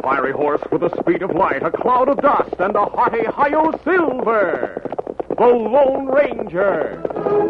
fiery horse with the speed of light, a cloud of dust, and a hearty Hi-Yo Silver, the Lone Ranger.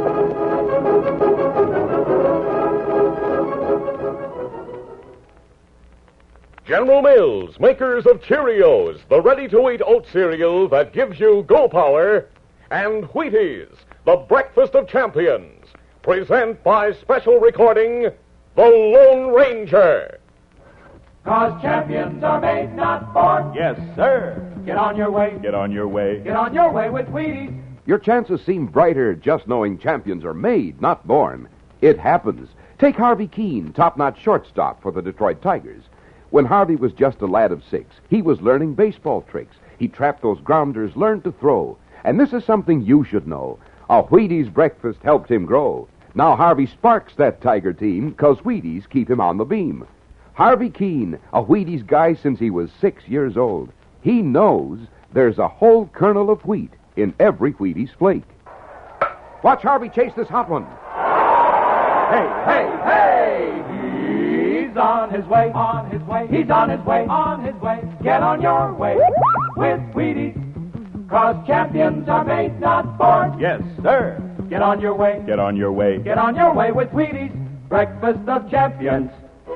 General Mills, makers of Cheerios, the ready-to-eat oat cereal that gives you go power, and Wheaties, the breakfast of champions, present by special recording, The Lone Ranger. 'Cause champions are made, not born. Yes, sir. Get on your way. Get on your way. Get on your way with Wheaties. Your chances seem brighter just knowing champions are made, not born. It happens. Take Harvey Keene, top-notch shortstop for the Detroit Tigers. When Harvey was just a lad of 6, he was learning baseball tricks. He trapped those grounders, learned to throw. And this is something you should know. A Wheaties breakfast helped him grow. Now Harvey sparks that Tiger team, 'cause Wheaties keep him on the beam. Harvey Keene, a Wheaties guy since he was 6 years old. He knows there's a whole kernel of wheat in every Wheaties flake. Watch Harvey chase this hot one. Hey, hey, hey! He's on his way, on his way. He's on his way, on his way. Get on your way with Wheaties. 'Cause champions are made, not born. Yes, sir. Get on your way. Get on your way. Get on your way with Wheaties. Breakfast of champions.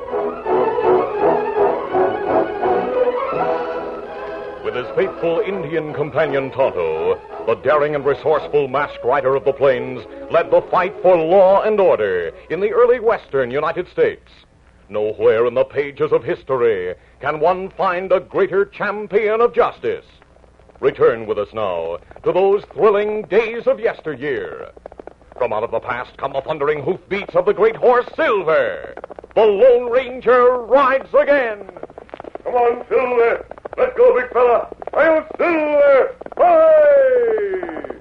With his faithful Indian companion Tonto, the daring and resourceful masked rider of the plains led the fight for law and order in the early western United States. Nowhere in the pages of history can one find a greater champion of justice. Return with us now to those thrilling days of yesteryear. From out of the past come the thundering hoofbeats of the great horse Silver. The Lone Ranger rides again. Come on, Silver. Let's go, big fella. I'll Silver. Hooray!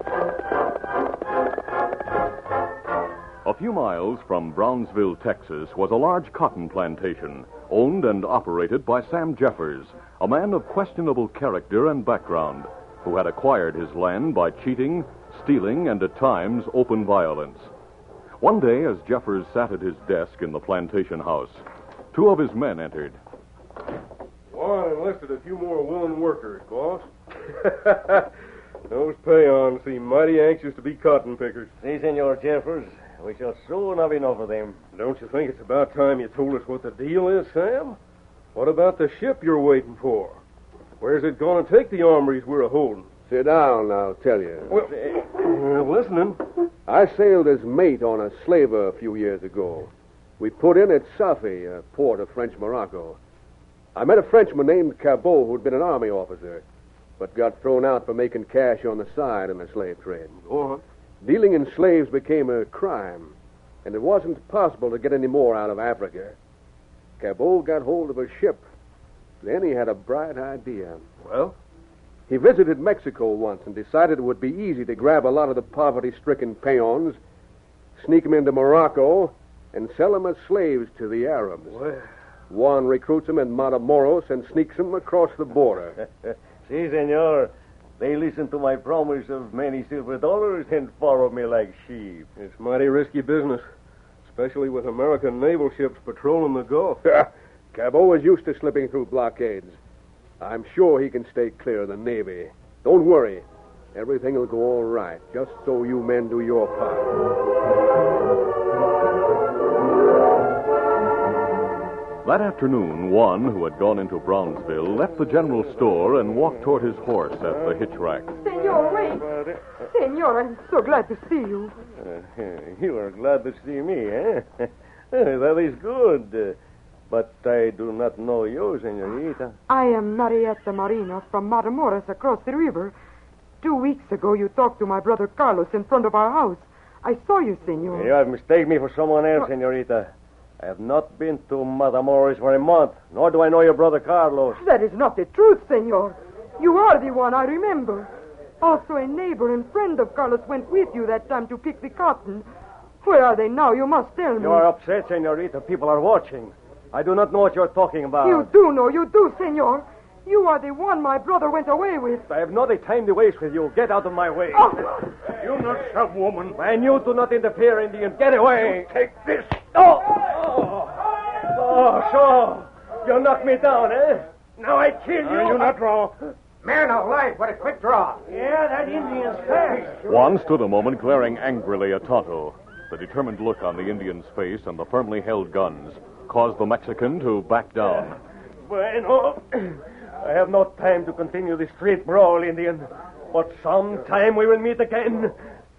A few miles from Brownsville, Texas, was a large cotton plantation, owned and operated by Sam Jeffers, a man of questionable character and background, who had acquired his land by cheating, stealing, and at times open violence. One day, as Jeffers sat at his desk in the plantation house, 2 of his men entered. Well, I enlisted a few more willing workers, boss. Those peons seem mighty anxious to be cotton pickers. Si, Senor Jeffers. We shall soon have enough of them. Don't you think it's about time you told us what the deal is, Sam? What about the ship you're waiting for? Where's it going to take the armories we're a-holding? Sit down, I'll tell you. Well, listening. I sailed as mate on a slaver a few years ago. We put in at Safi, a port of French Morocco. I met a Frenchman named Cabot who'd been an army officer, but got thrown out for making cash on the side in the slave trade. Go on. Dealing in slaves became a crime, and it wasn't possible to get any more out of Africa. Cabot got hold of a ship. Then he had a bright idea. Well? He visited Mexico once and decided it would be easy to grab a lot of the poverty-stricken peons, sneak them into Morocco, and sell them as slaves to the Arabs. Well. One recruits them in Matamoros and sneaks them across the border. Si, senor. They listen to my promise of many silver dollars and follow me like sheep. It's mighty risky business, especially with American naval ships patrolling the Gulf. Cabot is used to slipping through blockades. I'm sure he can stay clear of the Navy. Don't worry. Everything will go all right, just so you men do your part. That afternoon, Juan, who had gone into Brownsville, left the general store and walked toward his horse at the hitch rack. Senor, wait. Senor, I'm so glad to see you. You are glad to see me, eh? That is good. But I do not know you, senorita. I am Marietta Marina from Matamoros across the river. 2 weeks ago, you talked to my brother Carlos in front of our house. I saw you, senor. You have mistaken me for someone else, senorita. I have not been to Matamoros for a month, nor do I know your brother Carlos. That is not the truth, senor. You are the one I remember. Also, a neighbor and friend of Carlos went with you that time to pick the cotton. Where are they now? You must tell me. You are upset, senorita. People are watching. I do not know what you're talking about. You do know. You do, senor. You are the one my brother went away with. I have not a time to waste with you. Get out of my way. Oh. You not shove, woman. And you do not interfere, Indian. Get away. Take this. Oh, so. You knocked me down, eh? Now I kill you. You not draw. Man alive, what a quick draw. Yeah, that Indian's fast. Juan stood a moment glaring angrily at Tonto. The determined look on the Indian's face and the firmly held guns caused the Mexican to back down. Bueno, I have no time to continue this street brawl, Indian. But sometime we will meet again.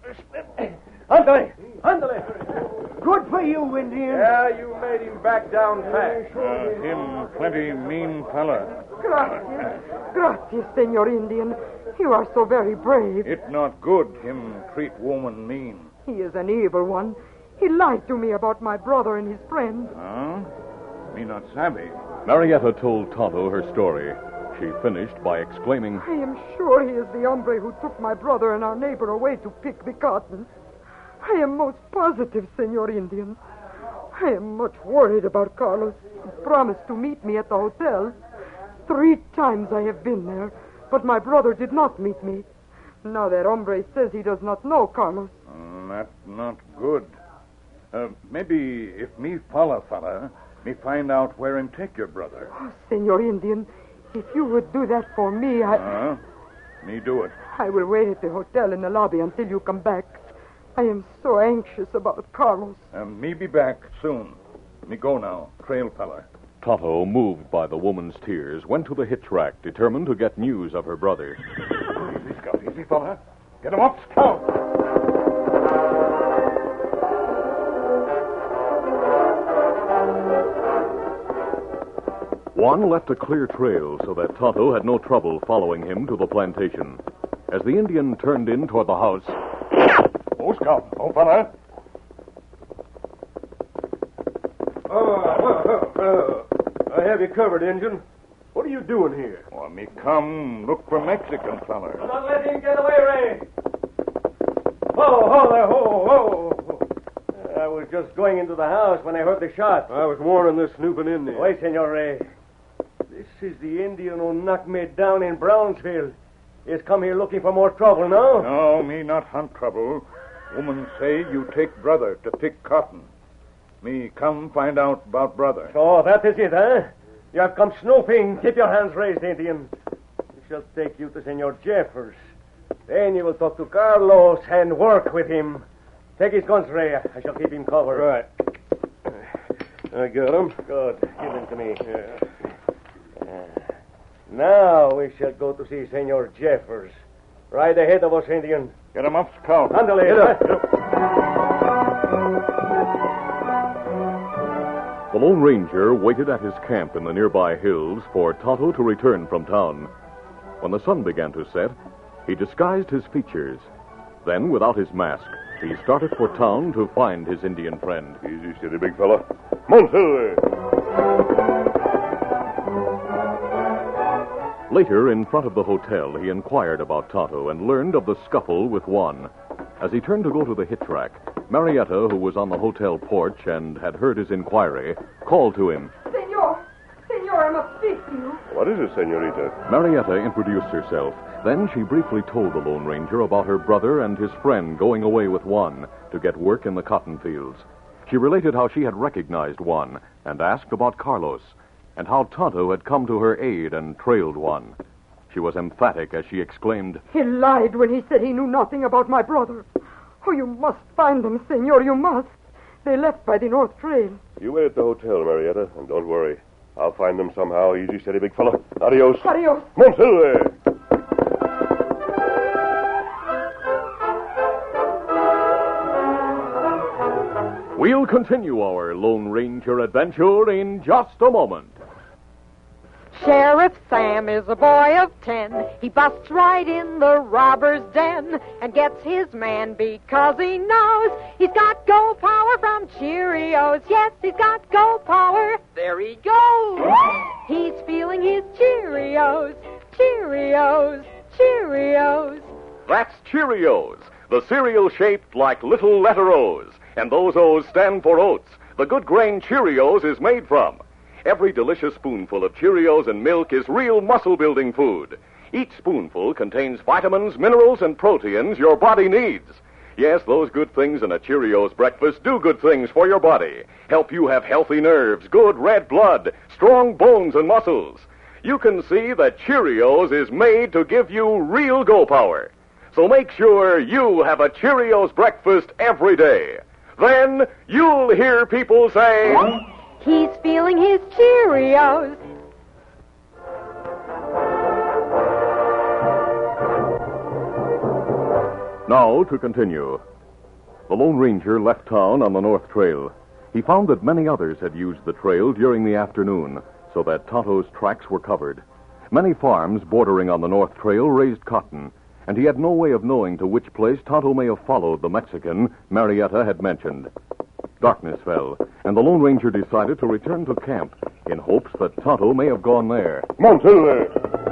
Ándale. Good for you, Indian. Yeah, you made him back down fast. Him plenty mean fella. Gracias, Senor Indian. You are so very brave. It not good him treat woman mean. He is an evil one. He lied to me about my brother and his friend. Huh? Me not savvy. Marietta told Tonto her story. She finished by exclaiming, I am sure he is the hombre who took my brother and our neighbor away to pick the cotton. I am most positive, Senor Indian. I am much worried about Carlos. He promised to meet me at the hotel. 3 times I have been there, but my brother did not meet me. Now that hombre says he does not know Carlos. That not good. Maybe if me follow fella, me find out where him take your brother. Oh, Senor Indian, if you would do that for me, Me do it. I will wait at the hotel in the lobby until you come back. I am so anxious about Carlos. Me be back soon. Me go now, trail fella. Tonto, moved by the woman's tears, went to the hitch rack, determined to get news of her brother. Easy, Scout. Easy, fella. Get him up, Scout. Juan left a clear trail so that Tonto had no trouble following him to the plantation. As the Indian turned in toward the house... Oh, Scout. Oh, fella. I have you covered, Injun. What are you doing here? Oh, me come look for Mexican fella. Don't let him get away, Ray. Ho there, ho. I was just going into the house when I heard the shot. I was warning this snooping Indian. Wait, Senor Ray. This is the Indian who knocked me down in Brownsville. He's come here looking for more trouble, no? No, me not hunt trouble. Woman say you take brother to pick cotton. Me come find out about brother. So that is it, huh? You have come snooping. Keep your hands raised, Indian. We shall take you to Senor Jeffers. Then you will talk to Carlos and work with him. Take his guns, Ray. I shall keep him covered. Right. I got him. Good. Give him to me. Now we shall go to see Senor Jeffers. Right ahead of us, Indian. Get him up, Scout. Ándale. The Lone Ranger waited at his camp in the nearby hills for Tonto to return from town. When the sun began to set, he disguised his features. Then, without his mask, he started for town to find his Indian friend. Easy, steady, big fella. Monte! Later, in front of the hotel, he inquired about Tonto and learned of the scuffle with Juan. As he turned to go to the hitch rack, Marietta, who was on the hotel porch and had heard his inquiry, called to him. Senor, I must speak to you. What is it, senorita? Marietta introduced herself. Then she briefly told the Lone Ranger about her brother and his friend going away with Juan to get work in the cotton fields. She related how she had recognized Juan and asked about Carlos, and how Tonto had come to her aid and trailed Juan. She was emphatic as she exclaimed, He lied when he said he knew nothing about my brother. Oh, you must find them, Senor, you must. They left by the North Trail. You wait at the hotel, Marietta, and don't worry. I'll find them somehow. Easy, steady, big fella. Adios. Adios. Monte! We'll continue our Lone Ranger adventure in just a moment. Sheriff Sam is a boy of 10. He busts right in the robber's den and gets his man because he knows he's got go power from Cheerios. Yes, he's got go power. There he goes. He's feeling his Cheerios. Cheerios. Cheerios. That's Cheerios, the cereal shaped like little letter O's. And those O's stand for oats. The good grain Cheerios is made from. Every delicious spoonful of Cheerios and milk is real muscle-building food. Each spoonful contains vitamins, minerals, and proteins your body needs. Yes, those good things in a Cheerios breakfast do good things for your body. Help you have healthy nerves, good red blood, strong bones and muscles. you can see that Cheerios is made to give you real go power. So make sure you have a Cheerios breakfast every day. Then you'll hear people say, he's feeling his Cheerios. Now to continue. The Lone Ranger left town on the North Trail. He found that many others had used the trail during the afternoon, so that Tonto's tracks were covered. Many farms bordering on the North Trail raised cotton, and he had no way of knowing to which place Tonto may have followed the Mexican Marietta had mentioned. Darkness fell, and the Lone Ranger decided to return to camp in hopes that Tonto may have gone there. Come on, Silver.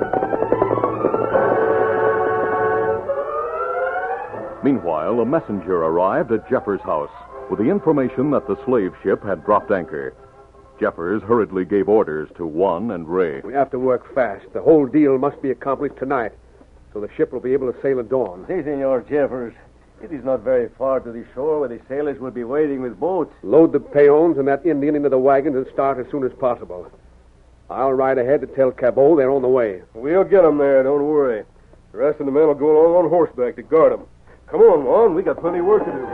Meanwhile, a messenger arrived at Jeffers' house with the information that the slave ship had dropped anchor. Jeffers hurriedly gave orders to Juan and Ray. We have to work fast. The whole deal must be accomplished tonight, so the ship will be able to sail at dawn. Si, Senor Jeffers. It is not very far to the shore where the sailors will be waiting with boats. Load the peons and that Indian into the wagons and start as soon as possible. I'll ride ahead to tell Cabot they're on the way. We'll get them there, don't worry. The rest of the men will go along on horseback to guard them. Come on, Juan. We got plenty of work to do.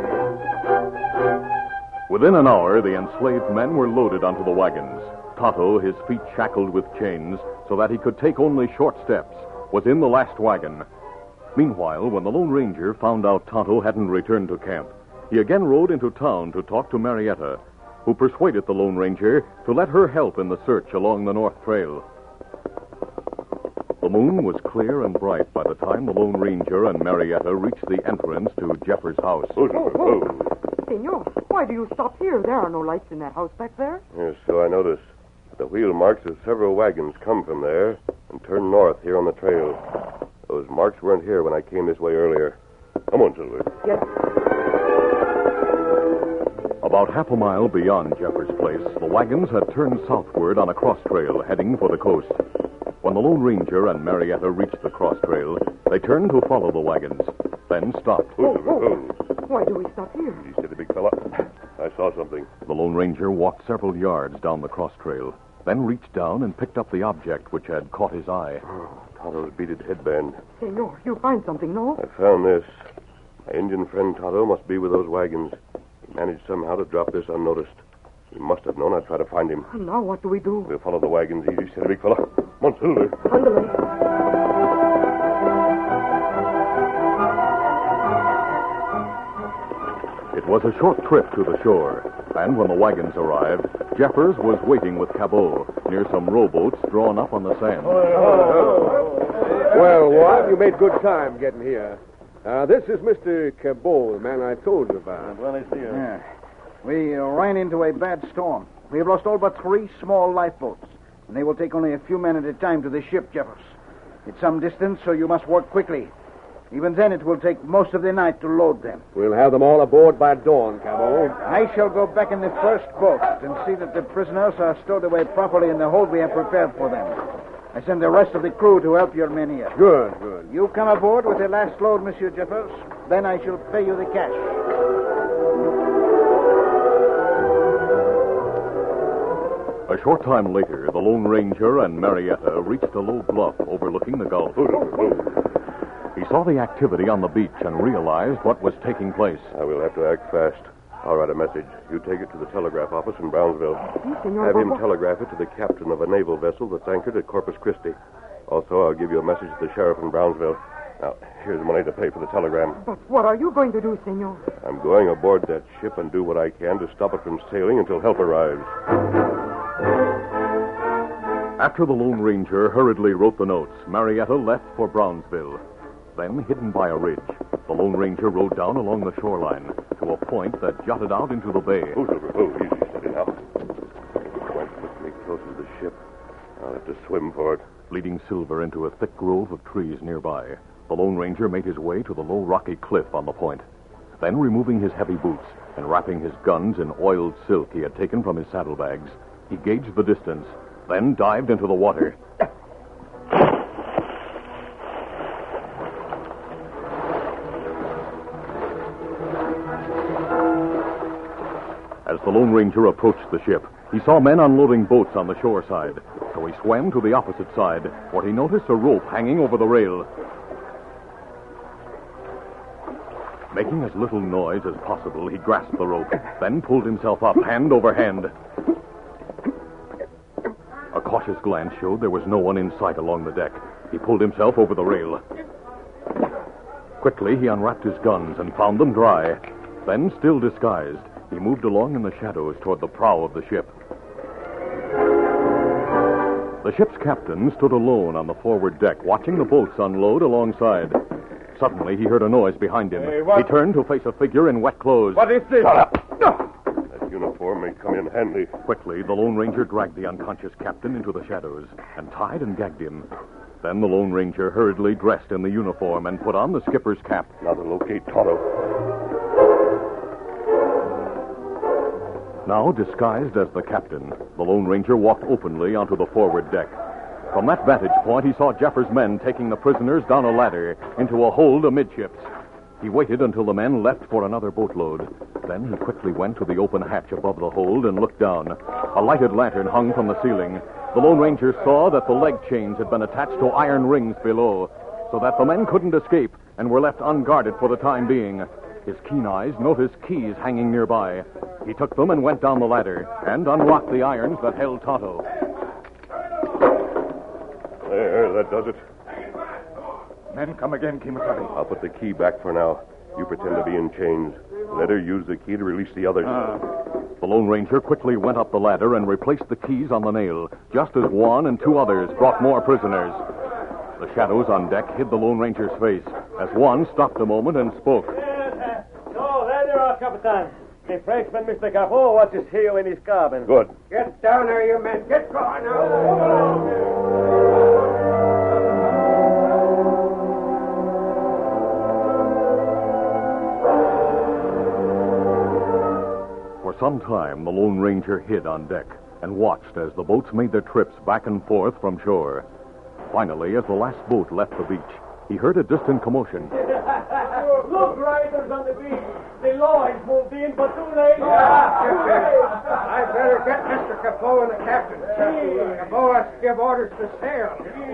Within an hour, the enslaved men were loaded onto the wagons. Tonto, his feet shackled with chains so that he could take only short steps, was in the last wagon. Meanwhile, when the Lone Ranger found out Tonto hadn't returned to camp, he again rode into town to talk to Marietta, who persuaded the Lone Ranger to let her help in the search along the North Trail. The moon was clear and bright by the time the Lone Ranger and Marietta reached the entrance to Jeffers' house. Senor, why do you stop here? There are no lights in that house back there. Yes, so I noticed. The wheel marks of several wagons come from there and turn north here on the trail. Those marks weren't here when I came this way earlier. Come on, Silver. Yes. About half a mile beyond Jeffers' place, the wagons had turned southward on a cross trail heading for the coast. When the Lone Ranger and Marietta reached the cross trail, they turned to follow the wagons, then stopped. Why do we stop here? You steady, big fella. I saw something. The Lone Ranger walked several yards down the cross trail, then reached down and picked up the object which had caught his eye. Tonto's beaded headband. Senor, you find something, no? I found this. My Indian friend Tonto must be with those wagons. He managed somehow to drop this unnoticed. He must have known I'd try to find him. Now what do we do? We'll follow the wagons. Easy, steady, big fella. Come on, Silver. Ándale. It was a short trip to the shore, and when the wagons arrived, Jeffers was waiting with Cabot near some rowboats drawn up on the sand. Well, Juan, you made good time getting here. This is Mr. Cabot, the man I told you about. Yeah. We ran into a bad storm. We have lost all but 3 small lifeboats, and they will take only a few men at a time to the ship, Jeffers. It's some distance, so you must work quickly. Even then, it will take most of the night to load them. We'll have them all aboard by dawn, Cabot. I shall go back in the first boat and see that the prisoners are stowed away properly in the hold we have prepared for them. I send the rest of the crew to help your men here. Good, good. You come aboard with the last load, Monsieur Jeffers. Then I shall pay you the cash. A short time later, the Lone Ranger and Marietta reached a low bluff overlooking the Gulf. He saw the activity on the beach and realized what was taking place. I will have to act fast. I'll write a message. You take it to the telegraph office in Brownsville. Si, Senor Have him Bobo. telegraph it to the captain of a naval vessel that's anchored at Corpus Christi. Also, I'll give you a message to the sheriff in Brownsville. Now, here's money to pay for the telegram. But what are you going to do, Senor? I'm going aboard that ship and do what I can to stop it from sailing until help arrives. After the Lone Ranger hurriedly wrote the notes, Marietta left for Brownsville. Then, hidden by a ridge, the Lone Ranger rode down along the shoreline to a point that jutted out into the bay. Easy, steady now. Quite quickly close to the ship. I'll have to swim for it. Leading Silver into a thick grove of trees nearby, the Lone Ranger made his way to the low rocky cliff on the point. Then, removing his heavy boots and wrapping his guns in oiled silk he had taken from his saddlebags, he gauged the distance, then dived into the water. As the Lone Ranger approached the ship, he saw men unloading boats on the shore side. So he swam to the opposite side, where he noticed a rope hanging over the rail. Making as little noise as possible, he grasped the rope, then pulled himself up, hand over hand. A cautious glance showed there was no one in sight along the deck. He pulled himself over the rail. Quickly, he unwrapped his guns and found them dry. Then, still disguised, he moved along in the shadows toward the prow of the ship. The ship's captain stood alone on the forward deck, watching the boats unload alongside. Suddenly, he heard a noise behind him. Hey, what? He turned to face a figure in wet clothes. What is this? Shut up! That uniform may come in handy. Quickly, the Lone Ranger dragged the unconscious captain into the shadows and tied and gagged him. Then the Lone Ranger hurriedly dressed in the uniform and put on the skipper's cap. Now to locate Tonto. Now, disguised as the captain, the Lone Ranger walked openly onto the forward deck. From that vantage point, he saw Jeffers' men taking the prisoners down a ladder into a hold amidships. He waited until the men left for another boatload. Then he quickly went to the open hatch above the hold and looked down. A lighted lantern hung from the ceiling. The Lone Ranger saw that the leg chains had been attached to iron rings below, so that the men couldn't escape and were left unguarded for the time being. His keen eyes noticed keys hanging nearby. He took them and went down the ladder and unlocked the irons that held Tonto. There, that does it. Men come again, Kimasabi. I'll put the key back for now. You pretend to be in chains. Let her use the key to release the others. The Lone Ranger quickly went up the ladder and replaced the keys on the nail, just as Juan and two others brought more prisoners. The shadows on deck hid the Lone Ranger's face, as Juan stopped a moment and spoke. So, there you are, Capitan. The Frenchman, Mr. Capot, watches you in his cabin. Good. Get down there, you men. Get going now. For some time, the Lone Ranger hid on deck and watched as the boats made their trips back and forth from shore. Finally, as the last boat left the beach, he heard a distant commotion. Look, riders on the beach. The law has moved in for 2 days. I'd better get Mr. Capot and the captain. Capot has to give orders to sail.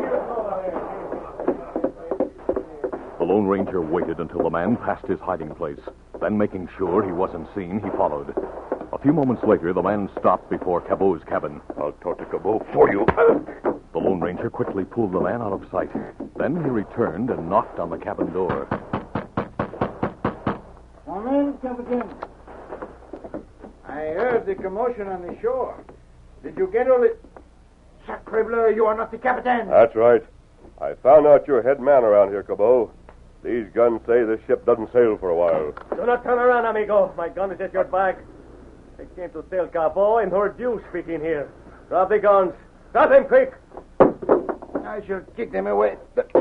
The Lone Ranger waited until the man passed his hiding place. Then, making sure he wasn't seen, he followed. A few moments later, the man stopped before Cabot's cabin. I'll talk to Cabot for you. The Lone Ranger quickly pulled the man out of sight. Then he returned and knocked on the cabin door. Come in, Captain. I heard the commotion on the shore. Did you get all it? Sacre bleu, you are not the captain. That's right. I found out you're head man around here, Cabot. These guns say this ship doesn't sail for a while. Do not turn around, amigo. My gun is at your back. I came to tell Capot and heard you speaking here. Drop the guns. Drop them quick. I shall kick them away.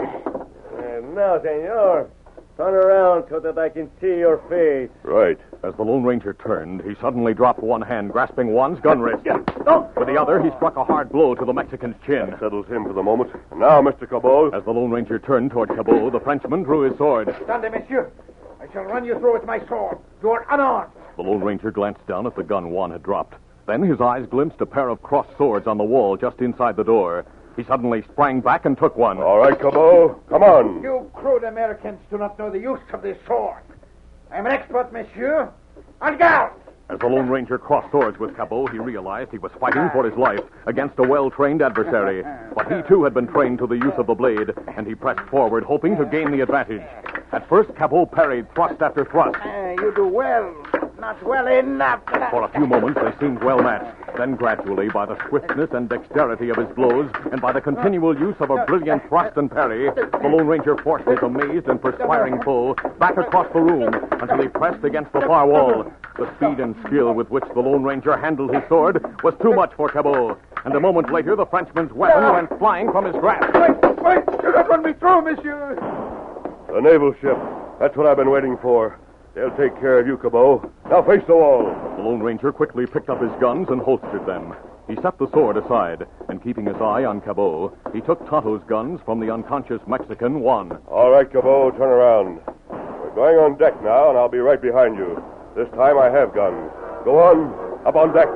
And now, senor, turn around so that I can see your face. Right. As the Lone Ranger turned, he suddenly dropped one hand, grasping Juan's gun wrist. With the other, he struck a hard blow to the Mexican's chin. That settles him for the moment. And now, Mr. Cabot. As the Lone Ranger turned toward Cabot, the Frenchman drew his sword. Stand there, monsieur. I shall run you through with my sword. You are unarmed. The Lone Ranger glanced down at the gun Juan had dropped. Then his eyes glimpsed a pair of crossed swords on the wall just inside the door. He suddenly sprang back and took one. All right, Cabot. Come on. You crude Americans do not know the use of this sword. I am an expert, monsieur. On guard! As the Lone Ranger crossed swords with Cabot, he realized he was fighting for his life against a well-trained adversary. But he, too, had been trained to the use of the blade, and he pressed forward, hoping to gain the advantage. At first, Cabot parried thrust after thrust. You do well. Not well enough. For a few moments, they seemed well matched. Then, gradually, by the swiftness and dexterity of his blows, and by the continual use of a brilliant thrust and parry, the Lone Ranger forced his amazed and perspiring foe back across the room until he pressed against the far wall. The speed and skill with which the Lone Ranger handled his sword was too much for Cabot. And a moment later, the Frenchman's weapon went flying from his grasp. Wait! Do not run me through, monsieur. The naval ship. That's what I've been waiting for. They'll take care of you, Cabot. Now face the wall. The Lone Ranger quickly picked up his guns and holstered them. He set the sword aside, and keeping his eye on Cabot, he took Tonto's guns from the unconscious Mexican, Juan. All right, Cabot, turn around. We're going on deck now, and I'll be right behind you. This time I have guns. Go on. Up on deck.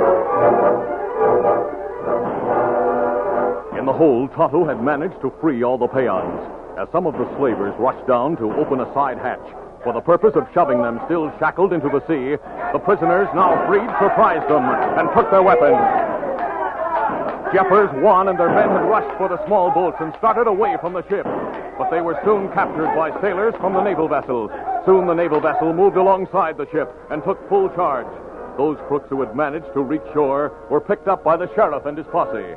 In the hold, Tonto had managed to free all the peons. As some of the slavers rushed down to open a side hatch for the purpose of shoving them still shackled into the sea, the prisoners, now freed, surprised them and took their weapons. Jeffers, Juan, and their men had rushed for the small boats and started away from the ship. But they were soon captured by sailors from the naval vessel. Soon the naval vessel moved alongside the ship and took full charge. Those crooks who had managed to reach shore were picked up by the sheriff and his posse.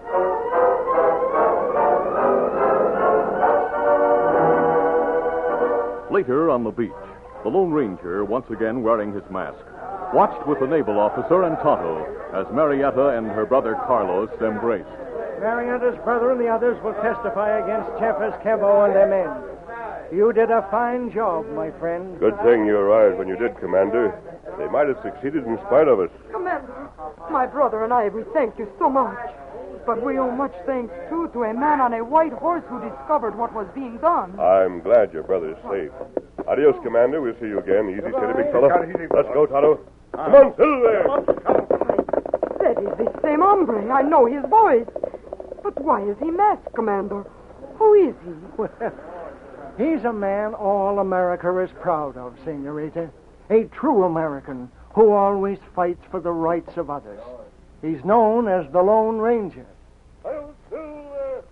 Later on the beach, the Lone Ranger, once again wearing his mask, watched with the naval officer and Tonto as Marietta and her brother Carlos embraced. Marietta's brother and the others will testify against Jeffers, Cabot, and their men. You did a fine job, my friend. Good thing you arrived when you did, Commander. They might have succeeded in spite of us. Commander, my brother and I, we thank you so much. But we owe much thanks, too, to a man on a white horse who discovered what was being done. I'm glad your brother's safe. Adios, Commander. We'll see you again. Easy, steady, big fellow. Let's go, Tonto. Come on, Silver. That is the same hombre. I know his voice. But why is he masked, Commander? Who is he? Well, he's a man all America is proud of, Senorita. A true American who always fights for the rights of others. He's known as the Lone Ranger. Hail, Silver!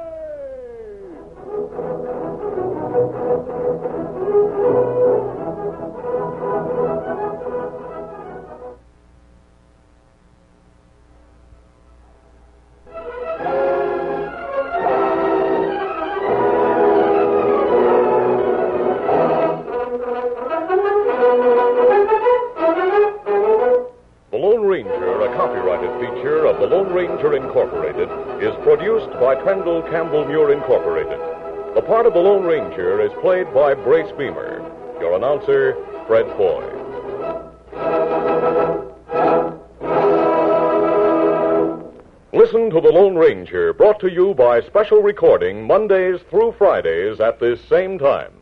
The Lone Ranger, a copyrighted feature of the Lone Ranger Incorporated, is produced by Trendle Campbell Muir Incorporated. The part of the Lone Ranger is played by Brace Beamer. Your announcer, Fred Foy. Listen to The Lone Ranger, brought to you by special recording Mondays through Fridays at this same time.